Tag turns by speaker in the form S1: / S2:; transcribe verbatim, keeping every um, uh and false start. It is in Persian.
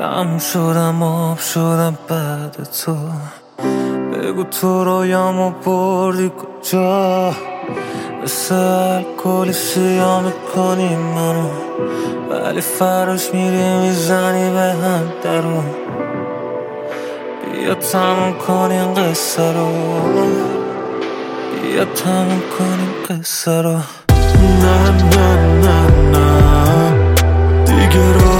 S1: تموم شدم آب شدم بعد تو. بگو تو رویامو بردی کجا؟ مثل الکلی سیاه میکنی منو، ولی فراش میری میزنی به هم درو. بیا تموم کنیم قصه رو، بیا تموم کنیم قصه رو.
S2: نه نه نه نه دیگه رو